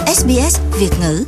SBS Việt ngữ.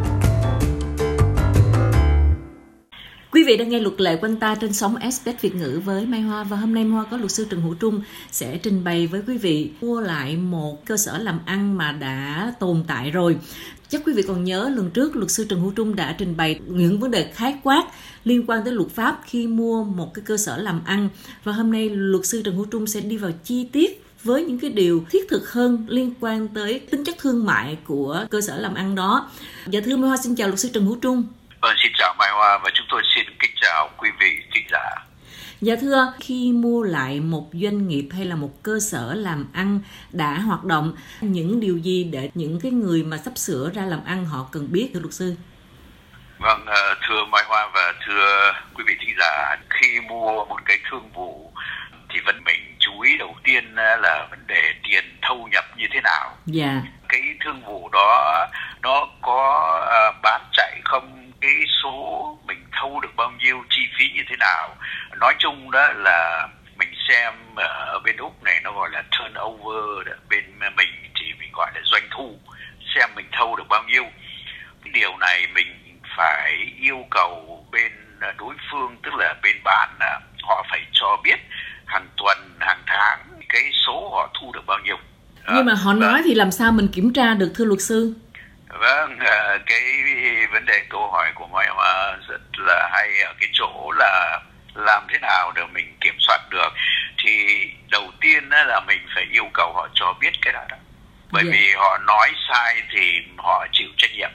Quý vị đang nghe Luật lệ quanh ta trên sóng SBS Việt ngữ với Mai Hoa, và hôm nay Mai Hoa có luật sư Trần Hữu Trung sẽ trình bày với quý vị mua lại một cơ sở làm ăn mà đã tồn tại rồi. Chắc quý vị còn nhớ lần trước luật sư Trần Hữu Trung đã trình bày những vấn đề khái quát liên quan tới luật pháp khi mua một cái cơ sở làm ăn, và hôm nay luật sư Trần Hữu Trung sẽ đi vào chi tiết với những cái điều thiết thực hơn liên quan tới tính chất thương mại của cơ sở làm ăn đó. Dạ thưa Mai Hoa, xin chào luật sư Trần Hữu Trung. Xin chào Mai Hoa và chúng tôi xin kính chào quý vị thính giả. Dạ thưa, khi mua lại một doanh nghiệp hay là một cơ sở làm ăn đã hoạt động, những điều gì để những cái người mà sắp sửa ra làm ăn họ cần biết thưa luật sư? Vâng, thưa Mai Hoa và thưa quý vị thính giả, khi mua một cái thương vụ thì mình chú ý đầu tiên là vấn đề tiền thâu nhập như thế nào. Dạ. Cái thương vụ đó nó có bán chạy không, cái số mình thâu được bao nhiêu, chi phí như thế nào. Nói chung đó là mình xem ở bên Úc này nó gọi là turnover, bên mình thì mình gọi là doanh thu, xem mình thâu được bao nhiêu. Điều này mình phải yêu cầu bên đối phương, tức là bên bán, họ phải cho biết hàng tuần, hàng tháng cái số họ thu được bao nhiêu. Nhưng mà họ nói thì làm sao mình kiểm tra được thưa luật sư? Vâng, cái vấn đề câu hỏi của Mai Hoa rất là hay ở cái chỗ là làm thế nào để mình kiểm soát được. Thì đầu tiên là mình phải yêu cầu họ cho biết cái đó. Bởi vì họ nói sai thì họ chịu trách nhiệm.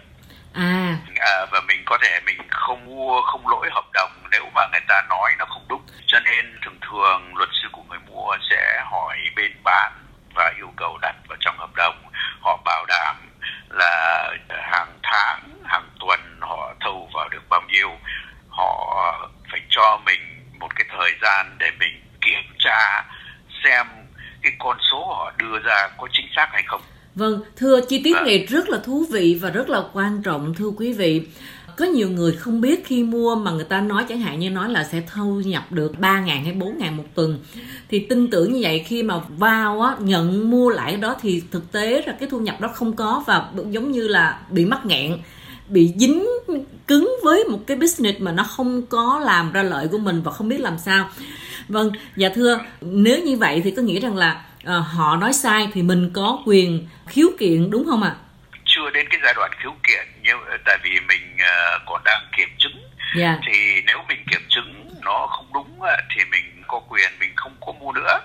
Và mình có thể mình không mua, không lỗi hợp đồng nếu mà người ta nói nó không đúng. Cho nên thường thường luật sư của người mua sẽ hỏi bên bán và yêu cầu đặt vào trong hợp đồng. Họ bảo đảm là hàng tháng, hàng tuần họ thâu vào được bao nhiêu. Họ phải cho mình một cái thời gian để mình kiểm tra xem cái con số họ đưa ra có chính xác hay không. Vâng, thưa, chi tiết này rất là thú vị và rất là quan trọng thưa quý vị. Có nhiều người không biết khi mua mà người ta nói, chẳng hạn như nói là sẽ thâu nhập được 3.000 hay 4.000 một tuần. Thì tin tưởng như vậy, khi mà vào nhận mua lại đó thì thực tế là cái thu nhập đó không có, và giống như là bị mắc nghẹn, bị dính cứng với một cái business mà nó không có làm ra lợi của mình và không biết làm sao. Vâng, dạ thưa, nếu như vậy thì có nghĩa rằng là họ nói sai thì mình có quyền khiếu kiện đúng không ạ? Chưa đến cái giai đoạn khiếu kiện, nhưng tại vì mình còn đang kiểm chứng. Thì nếu mình kiểm chứng nó không đúng thì mình có quyền mình không có mua nữa.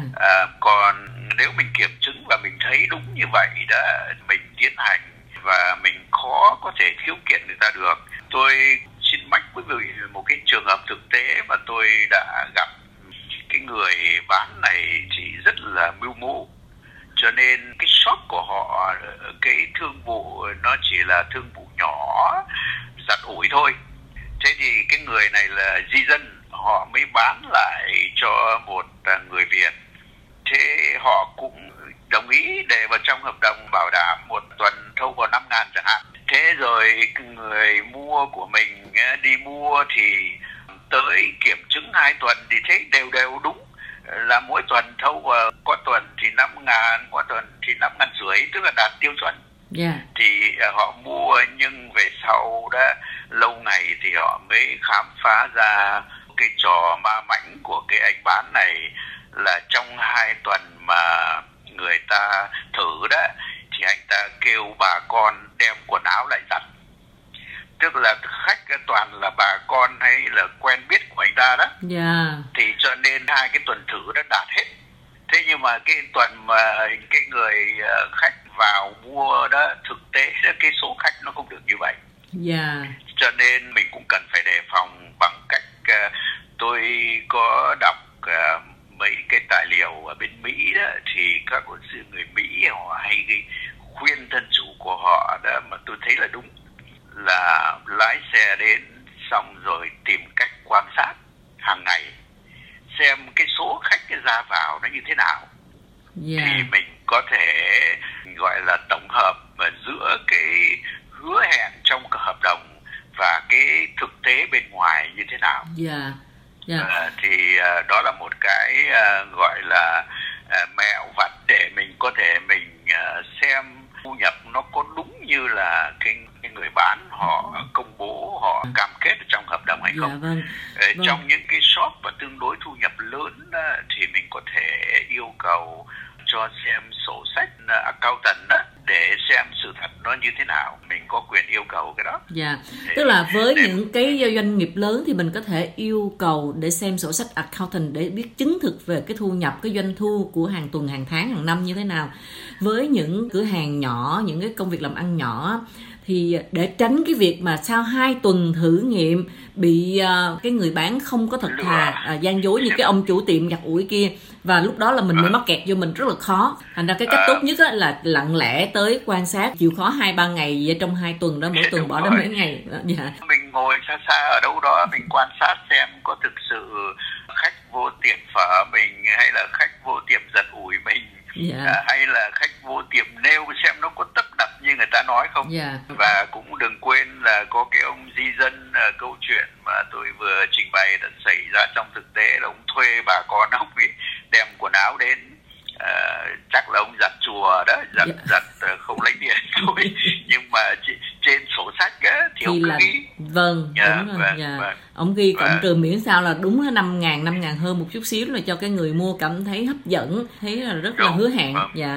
Còn nếu mình kiểm chứng và mình thấy đúng như vậy đó, mình tiến hành và mình khó có thể khiếu kiện người ta được. Tôi xin mách quý vị một cái trường hợp thực tế mà tôi đã gặp. Cái người bán này thì rất là mưu mô, cho nên cái shop của họ, cái thương vụ nó chỉ là thương vụ nhỏ, giặt ủi thôi. Thế thì cái người này là di dân, họ mới bán lại cho một người Việt. Thế họ cũng đồng ý để vào trong hợp đồng bảo đảm một tuần thâu vào 5.000 chẳng hạn. Thế rồi người mua của mình đi mua thì tới kiểm chứng 2 tuần thì thấy đều đúng, là mỗi tuần thâu vào, có tuần thì 5.000, có tuần thì 5.500, tức là đạt tiêu chuẩn. Thì họ mua, nhưng về sau đó lâu ngày thì họ mới khám phá ra cái trò ma mãnh của cái anh bán này, là trong 2 tuần mà người ta thử đó thì anh ta kêu bà con đem quần áo lại giặt. Tức là khách toàn là bà con hay là quen biết của anh ta đó. Thì cho nên 2 cái tuần thử đã đạt hết. Thế nhưng mà cái tuần mà cái người khách vào mua đó, thực tế cái số khách nó không được như vậy. Cho nên mình cũng cần phải đề phòng bằng cách tôi có đọc mấy cái tài liệu ở bên Mỹ đó, thì các luật sư người Mỹ họ hay khuyên thân chủ của họ đó, mà tôi thấy là đúng, là lái xe đến xong rồi tìm cách quan sát hàng ngày xem cái số khách ra vào nó như thế nào. Thì mình có thể gọi là tổng hợp giữa cái hứa hẹn trong cái hợp đồng và cái thực tế bên ngoài như thế nào. Thì đó là một cái gọi là mẹo vặt để mình có thể mình xem thu nhập nó có đúng như là cái người bán họ công bố, họ cam kết trong hợp đồng hay không. Vâng. Trong những cái shop và tương đối thu nhập lớn thì mình có thể yêu cầu cho xem sổ sách accountant để xem sự thật nó như thế nào. Mình có quyền yêu cầu cái đó. Tức là với những cái doanh nghiệp lớn thì mình có thể yêu cầu để xem sổ sách accountant để biết chứng thực về cái thu nhập, cái doanh thu của hàng tuần, hàng tháng, hàng năm như thế nào. Với những cửa hàng nhỏ, những cái công việc làm ăn nhỏ thì để tránh cái việc mà sau 2 tuần thử nghiệm bị cái người bán không có thật thà, gian dối như cái ông chủ tiệm giặt ủi kia, và lúc đó là mình mới mắc kẹt vô, mình rất là khó. Thành ra cái cách tốt nhất là lặng lẽ tới quan sát, chịu khó 2-3 ngày trong 2 tuần đó, mỗi tuần bỏ ra mấy ngày. Mình ngồi xa xa ở đâu đó, mình quan sát xem có thực sự khách vô tiệm phở mình, hay là khách vô tiệm giặt ủi mình, hay là khách vô tiệm nail, xem nó có tấp nập như người ta nói không. Và cũng đừng quên là có cái ông di dân, câu chuyện mà tôi vừa trình bày đã xảy ra trong thực tế là ông thuê bà con ông ấy đem quần áo đến, chắc là ông giặt chùa đó, giặt không lấy tiền thôi, nhưng mà trên sổ sách á thì ông cứ ghi. Đúng rồi. Ông ghi cộng trừ miễn sao là đúng 5.000 hơn một chút xíu, là cho cái người mua cảm thấy hấp dẫn, thấy là rất là hứa hẹn.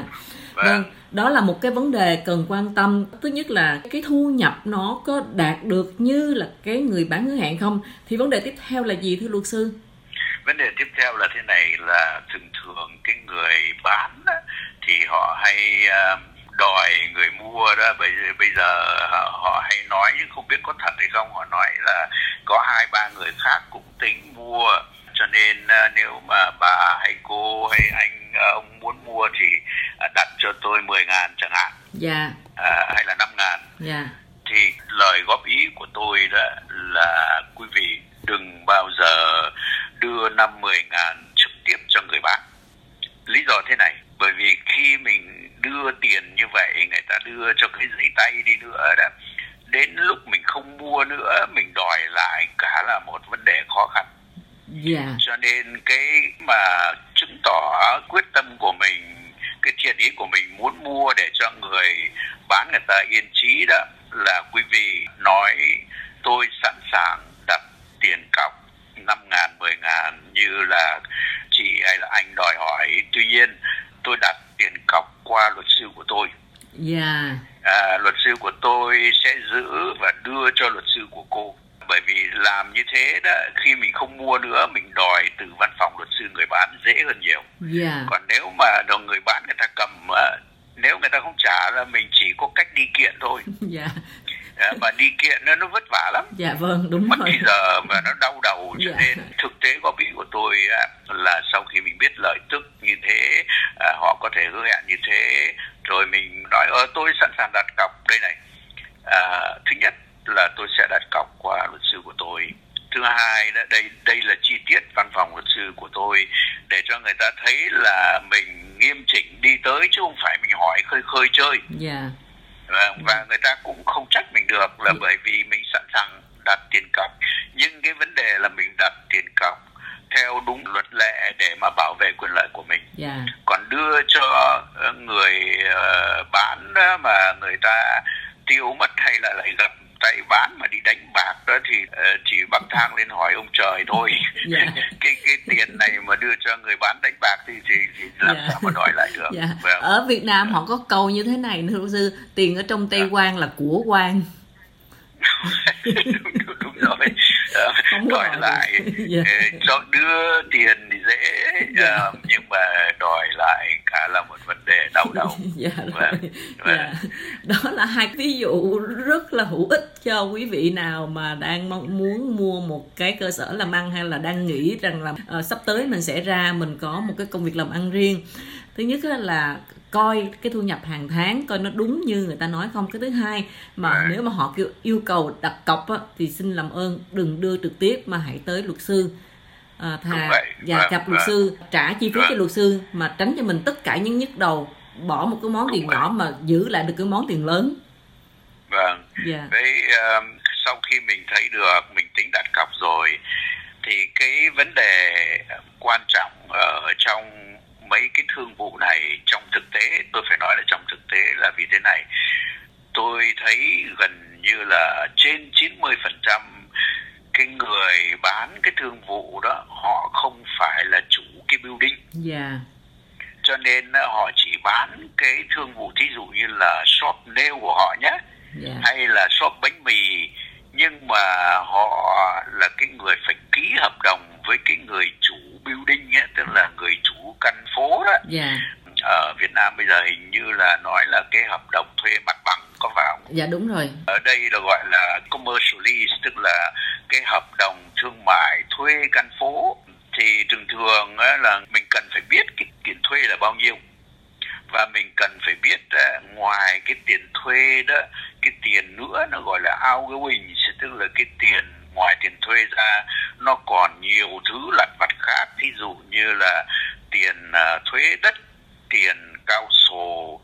Đó là một cái vấn đề cần quan tâm. Thứ nhất là cái thu nhập nó có đạt được như là cái người bán hứa hẹn không? Thì vấn đề tiếp theo là gì thưa luật sư? Vấn đề tiếp theo là thế này, là thường cái người bán á, thì họ hay đòi người mua đó. Bây giờ họ hay nói, nhưng không biết có thật hay không, họ nói là có 2-3 người khác cũng tính mua, cho nên nếu mà bà hay cô hay anh ông muốn mua thì đặt cho tôi 10.000 chẳng hạn, hay là 5.000. Thì lời góp ý của tôi đó là quý vị đừng bao giờ đưa 5-10.000 trực tiếp cho người bán. Lý do thế này, bởi vì khi mình đưa tiền như vậy, người ta đưa cho cái giấy tay đi nữa đó, đến lúc mình không mua nữa, mình đòi lại cả là một vấn đề khó khăn. Cho nên cái mà chứng tỏ quyết tâm của mình, cái thiện ý của mình muốn mua để cho người bán người ta yên trí đó, là quý vị nói tôi sẵn sàng đặt tiền cọc 5.000, 10.000 như là chị hay là anh đòi hỏi. Tuy nhiên tôi đặt tiền cọc qua luật sư của tôi. Luật sư của tôi sẽ giữ và đưa cho luật sư của cô. Bởi vì làm như thế đó, khi mình không mua nữa, mình đòi từ văn phòng luật sư người bán dễ hơn nhiều. Còn nếu mà người bán người ta cầm, nếu người ta không trả là mình chỉ có cách đi kiện thôi. Mà đi kiện nó vất vả lắm. Đúng mất rồi. Bây giờ mà nó đau đầu. Cho nên thực tế góp ý của tôi là sau khi mình biết lợi tức như thế, họ có thể hứa hẹn như thế, rồi mình nói tôi sẵn sàng đặt cọc đây này. Thứ nhất là tôi sẽ đặt cọc qua luật sư của tôi. Thứ hai, đây là chi tiết văn phòng luật sư của tôi, để cho người ta thấy là mình nghiêm chỉnh đi tới, chứ không phải mình hỏi khơi chơi. Và người ta cũng không trách mình được, là bởi vì mình sẵn sàng đặt tiền cọc. Nhưng cái vấn đề là mình đặt tiền cọc theo đúng luật lệ để mà bảo vệ quyền lợi của mình. Còn đưa cho người bán mà người ta tiêu mất, hay là lại gặp tay bán mà đi đánh bạc đó, thì chỉ bắc thang lên hỏi ông trời thôi. cái tiền này mà đưa cho người bán đánh bạc thì làm sao mà đòi lại được. Ở Việt Nam họ có câu như thế này thưa luật sư: tiền ở trong tay quan là của quan. Đúng rồi. Đòi lại cho đưa tiền thì dễ, nhưng mà đòi lại cả là một vấn đề đau đầu. Đó là 2 ví dụ rất là hữu ích cho quý vị nào mà đang muốn mua một cái cơ sở làm ăn, hay là đang nghĩ rằng là sắp tới mình sẽ mình có một cái công việc làm ăn riêng. Thứ nhất là coi cái thu nhập hàng tháng, coi nó đúng như người ta nói không. Cái thứ hai, mà nếu mà họ yêu cầu đặt cọc á, thì xin làm ơn đừng đưa trực tiếp mà hãy tới luật sư. Gặp luật sư, trả chi phí cho luật sư, mà tránh cho mình tất cả những nhức đầu, bỏ một cái món tiền nhỏ mà giữ lại được cái món tiền lớn. Sau khi mình thấy được, mình tính đặt cọc rồi, thì cái vấn đề quan trọng ở trong mấy cái thương vụ này, trong thực tế, tôi phải nói là trong thực tế là vì thế này. Tôi thấy gần như là trên 90% cái người bán cái thương vụ đó họ không phải là chủ cái building. Cho nên họ chỉ bán cái thương vụ, thí dụ như là shop nail của họ nhé, hay là shop bánh mì, nhưng mà họ là cái người phải ký hợp đồng với cái người chủ building ấy, tức là người chủ căn phố đó. Ở Việt Nam bây giờ hình như là nói là cái hợp đồng thuê mặt bằng, có phải không? Dạ đúng rồi. Ở đây là gọi là commercial lease, tức là cái hợp đồng thương mại thuê căn phố. Thì thường là mình cần phải biết cái tiền thuê là bao nhiêu, và mình cần phải biết ngoài cái tiền thuê đó, cái tiền nữa nó gọi là outgoing, tức là cái tiền ngoài tiền thuê ra nó còn nhiều thứ lặt vặt khác, ví dụ như là tiền thuế đất, tiền cao sổ,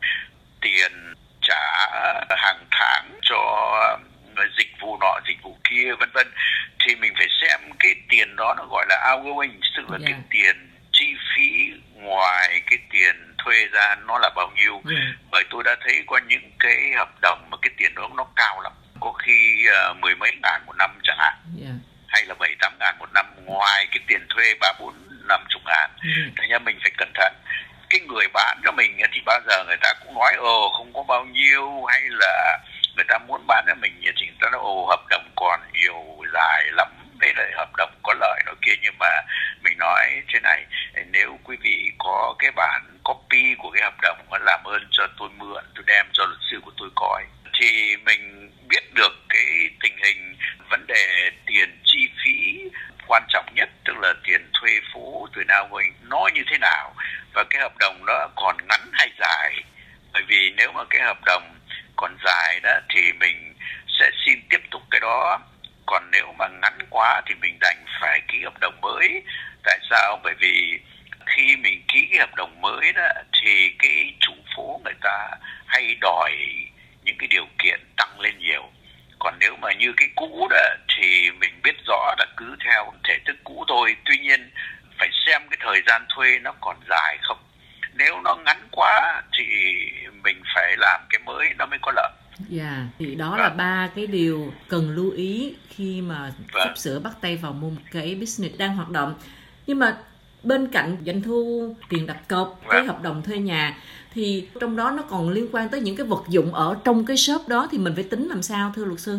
tiền trả hàng tháng cho dịch vụ nọ dịch vụ kia vân vân. Thì mình phải xem cái tiền đó nó gọi là outgoing, tức là cái tiền chi phí ngoài cái tiền thuê ra nó là bao nhiêu. Bởi tôi đã thấy có những cái hợp đồng mà cái tiền đó nó cao lắm, có khi 10 mấy ngàn một năm chẳng hạn, hay là 7-8 ngàn một năm, ngoài cái tiền thuê 30-50 ngàn. Thế nên mình phải cẩn thận. Cái người bán cho mình thì bao giờ người ta cũng nói không có bao nhiêu, hay là người ta muốn bán cho mình thì người ta nói hợp đồng còn nhiều dài lắm, đây là hợp đồng có lợi nó kia. Nhưng mà mình nói thế này, nếu quý vị có cái bản copy của cái hợp đồng, làm ơn cho tôi mượn, tôi đem cho luật sư của tôi coi, thì mình biết được cái tình hình vấn đề tiền chi phí quan trọng nhất, tức là tiền thuê phố, tiền nào nó như thế nào, và cái hợp đồng đó còn ngắn hay dài. Bởi vì nếu mà cái hợp đồng còn dài đó thì mình sẽ xin tiếp tục cái đó, còn nếu mà ngắn quá thì mình đành phải ký hợp đồng mới. Tại sao? Bởi vì khi mình ký cái hợp đồng mới đó thì cái chủ phố người ta hay đòi những cái điều kiện tăng lên nhiều. Còn nếu mà như cái cũ đó thì mình biết rõ là cứ theo thể thức cũ thôi. Tuy nhiên phải xem cái thời gian thuê nó còn dài không. Nếu nó ngắn quá thì mình phải làm cái mới nó mới có lợi. Thì đó là 3 cái điều cần lưu ý khi mà sắp sửa bắt tay vào mua một cái business đang hoạt động. Nhưng mà bên cạnh doanh thu, tiền đặt cọc, cái hợp đồng thuê nhà, thì trong đó nó còn liên quan tới những cái vật dụng ở trong cái shop đó, thì mình phải tính làm sao thưa luật sư?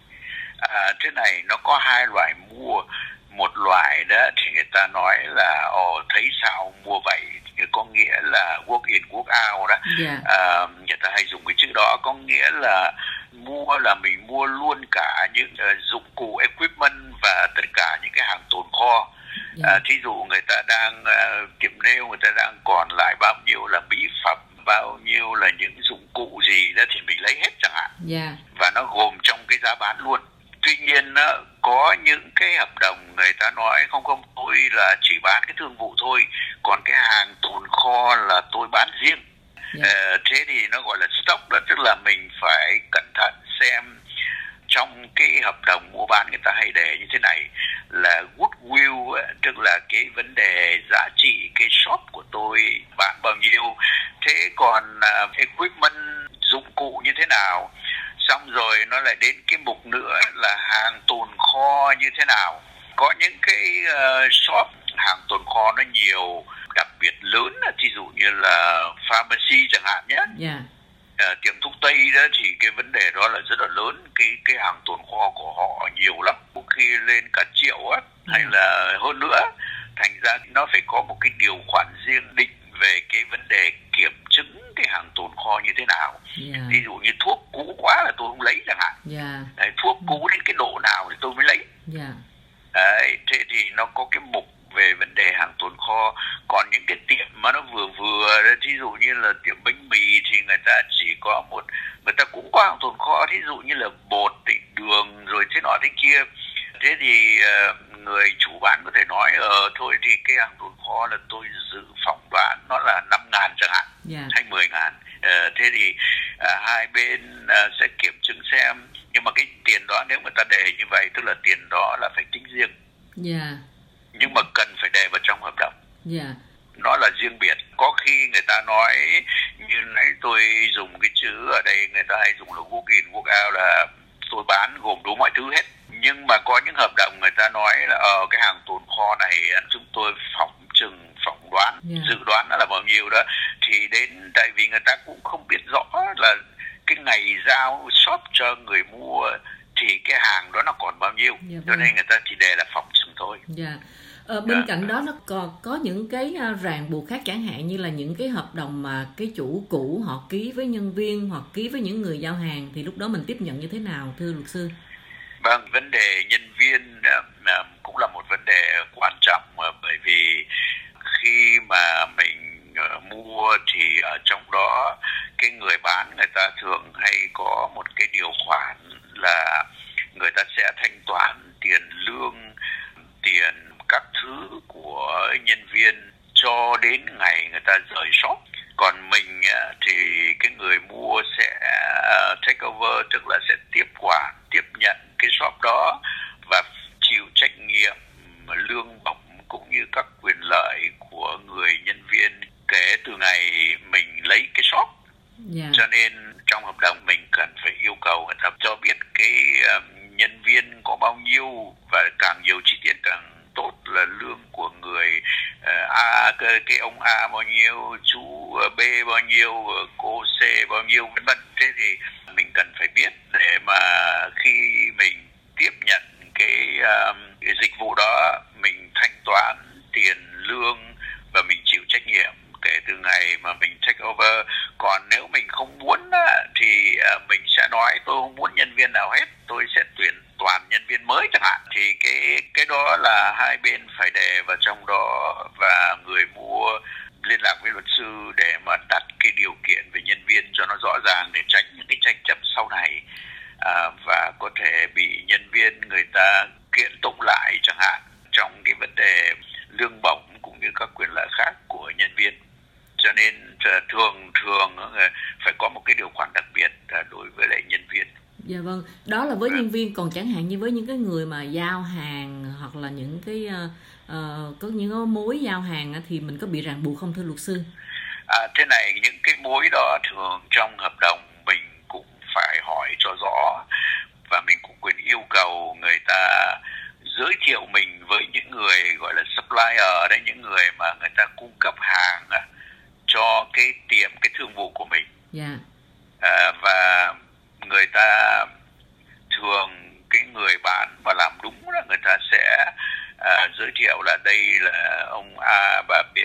Thế này, nó có hai loại mua. Một loại đó thì người ta nói là thấy sao mua vậy, có nghĩa là work in work out đó. Người ta hay dùng cái chữ đó, có nghĩa là mua là mình mua luôn cả những dụng cụ equipment và tất cả những cái hàng tồn kho. Thí dụ người ta đang tiệm nail, người ta đang còn lại bao nhiêu là mỹ phẩm, bao nhiêu là những dụng cụ gì đó thì mình lấy hết chẳng hạn. Và nó gồm trong cái giá bán luôn. Tuy nhiên có những cái hợp đồng người ta nói không, tôi là chỉ bán cái thương vụ thôi, còn cái hàng tồn kho là tôi bán riêng. Thế thì nó gọi là stock đó, tức là mình phải cẩn thận xem trong cái hợp đồng mua bán người ta hay để như thế này là goodwill, tức là cái vấn đề giá trị cái shop của tôi bán bao nhiêu. Thế còn equipment, dụng cụ như thế nào. Xong rồi nó lại đến cái mục nữa là hàng tồn kho như thế nào. Có những cái shop hàng tồn kho nó nhiều, đặc biệt lớn, thí dụ như là pharmacy chẳng hạn nhé. Tiệm thuốc tây đó thì cái vấn đề đó là rất là lớn, cái hàng tồn kho của họ nhiều lắm, có khi lên cả triệu á, hay là hơn nữa. Thành ra nó phải có một cái điều khoản riêng định về cái vấn đề kiểm chứng cái hàng tồn kho như thế nào. Ví dụ như thuốc cũ quá là tôi không lấy chẳng hạn. Thuốc cũ đến cái độ nào thì tôi mới lấy. Thế thì nó có cái mục về vấn đề hàng tồn kho. Còn những cái tiệm mà nó vừa thí dụ như là tiệm bánh mì thì người ta chỉ có người ta cũng có hàng tồn kho, thí dụ như là bột, đường rồi thế nọ thế kia. Thế thì người chủ bán có thể nói thôi thì cái hàng tồn kho là tôi dự phỏng đoán nó là 5.000 chẳng hạn, hay 10.000. Thế thì hai bên sẽ kiểm chứng xem. Nhưng mà cái tiền đó nếu người ta đề như vậy, tức là tiền đó là phải tính riêng. Nhưng mà cần phải đề vào trong hợp đồng. nó là riêng biệt. Có khi người ta nói như nãy tôi dùng cái chữ ở đây, người ta hay dùng là walk in walk out, là tôi bán gồm đủ mọi thứ hết. Nhưng mà có những hợp đồng người ta nói là cái hàng tồn kho này chúng tôi phỏng đoán, dự đoán là bao nhiêu đó, thì đến tại vì người ta cũng không biết rõ là cái ngày giao shop cho người mua thì cái hàng đó nó còn bao nhiêu, cho nên người ta chỉ để là phòng chừng thôi. Bên cạnh đó nó còn có những cái ràng buộc khác, chẳng hạn như là những cái hợp đồng mà cái chủ cũ họ ký với nhân viên hoặc ký với những người giao hàng, thì lúc đó mình tiếp nhận như thế nào thưa luật sư? Vâng, vấn đề nhân viên cũng là một vấn đề quan trọng, bởi vì khi mà mình mua thì ở trong đó cái người bán người ta thường hay có một cái điều khoản là người ta sẽ thanh toán tiền lương, tiền các thứ của nhân viên cho đến ngày người ta rời shop. Còn mình thì cái người mua sẽ take over, tức là sẽ tiếp nhận cái shop đó và chịu trách nhiệm lương bổng cũng như các quyền lợi của người nhân viên kể từ ngày mình lấy cái shop. Cho nên trong hợp đồng mình cần phải yêu cầu người ta cho biết cái nhân viên có bao nhiêu, và càng nhiều chi tiết càng tốt, là lương của người A, cái ông A bao nhiêu, chú B bao nhiêu, cô C bao nhiêu, vân vân. Thế thì mình cần phải biết để mà khi mình tiếp nhận cái dịch vụ đó, mình thanh toán tiền lương và mình chịu trách nhiệm kể từ ngày mà mình take over. Còn nếu mình không muốn thì mình sẽ nói tôi không muốn nhân viên nào hết, tôi sẽ tuyển toàn nhân viên mới chẳng hạn. Thì cái đó là hai bên phải đề vào trong đó, và người mua liên lạc với luật sư để mà đặt cái điều kiện về nhân viên cho nó rõ ràng, để tránh những cái tranh chấp sau này và có thể bị nhân viên người ta kiện tụng lại chẳng hạn trong cái vấn đề lương bổng cũng như các quyền lợi khác của nhân viên. Cho nên thường phải có một cái điều khoản đặc biệt đối với lại nhân viên. Dạ vâng, đó là với nhân viên. Còn chẳng hạn như với những cái người mà giao hàng hoặc là những cái có những mối giao hàng thì mình có bị ràng buộc không thưa luật sư? Thế này, những cái mối đó thường trong hợp đồng mình cũng phải hỏi cho rõ, và mình cũng quyền yêu cầu người ta giới thiệu mình với những người gọi là supplier đấy, những người mà người ta cung cấp hàng cho cái tiệm, cái thương vụ của mình. Và người ta thường, cái người bán mà làm đúng là người ta sẽ giới thiệu là đây là ông A, bà B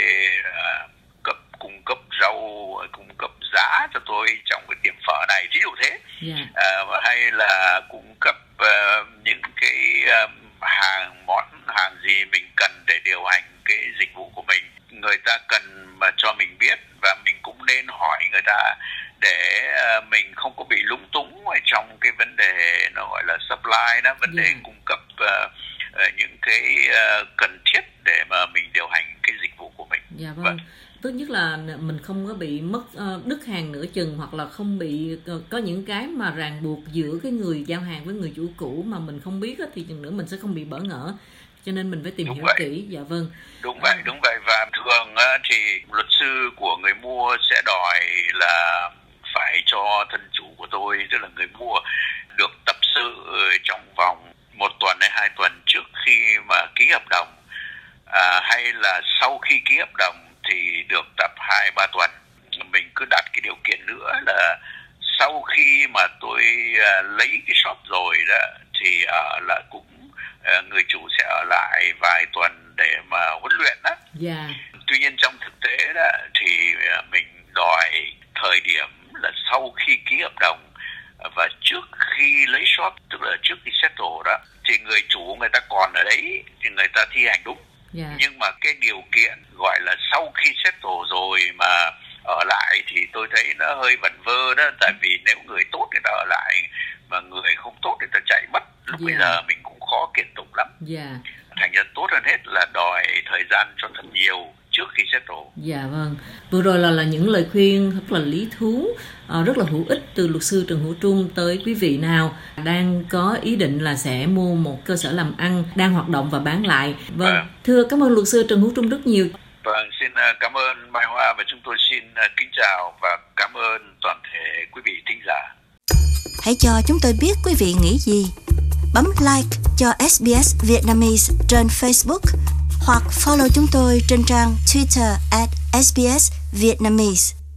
cung cấp rau, cung cấp giá cho tôi trong cái tiệm phở này, ví dụ thế. Hay là cung cấp những cái món hàng gì mình cần để điều hành cái dịch vụ của mình. Người ta cần mà cho mình biết, và mình cũng nên hỏi người ta để mình không có bị lúng túng ở trong cái vấn đề nó gọi là supply đó, vấn đề cung cấp những cái cần thiết để mà mình điều hành cái dịch vụ của mình. Tốt nhất là mình không có bị mất đứt hàng nửa chừng, hoặc là không bị có những cái mà ràng buộc giữa cái người giao hàng với người chủ cũ mà mình không biết thì chừng nữa mình sẽ không bị bỡ ngỡ. Cho nên mình phải tìm hiểu kỹ. Đúng vậy. Và thường thì luật sư của người mua sẽ đòi là phải cho thân chủ của tôi, tức là người mua, được tập sự trong vòng 1 tuần hay 2 tuần trước khi mà ký hợp đồng, hay là sau khi ký hợp đồng thì được tập 2-3 tuần. Mình cứ đặt cái điều kiện nữa là sau khi mà tôi lấy cái shop rồi đó thì là cũng người chủ sẽ ở lại vài tuần để mà huấn luyện đó. Tuy nhiên trong thực tế đó thì mình đòi thời điểm là sau khi ký hợp đồng và trước khi lấy shop, tức là trước khi settle đó, thì người chủ người ta còn ở đấy thì người ta thi hành đúng. Nhưng mà cái điều kiện gọi là sau khi settle rồi mà ở lại thì tôi thấy nó hơi vẩn vơ đó. Tại vì nếu người tốt người ta ở lại mà người không tốt người ta chạy mất, lúc bây giờ mình cũng khó kiện tụng lắm. Thành ra tốt hơn hết là đòi thời gian cho thật nhiều trước khi settle. Vừa rồi là những lời khuyên rất là lý thú, rất là hữu ích từ luật sư Trần Hữu Trung tới quý vị nào đang có ý định là sẽ mua một cơ sở làm ăn đang hoạt động và bán lại. Thưa, cảm ơn luật sư Trần Hữu Trung rất nhiều. Vâng, xin cảm ơn Mai Hoa và chúng tôi xin kính chào và cảm ơn toàn thể quý vị thính giả. Hãy cho chúng tôi biết quý vị nghĩ gì. Bấm like cho SBS Vietnamese trên Facebook hoặc follow chúng tôi trên trang Twitter @SBS Vietnamese.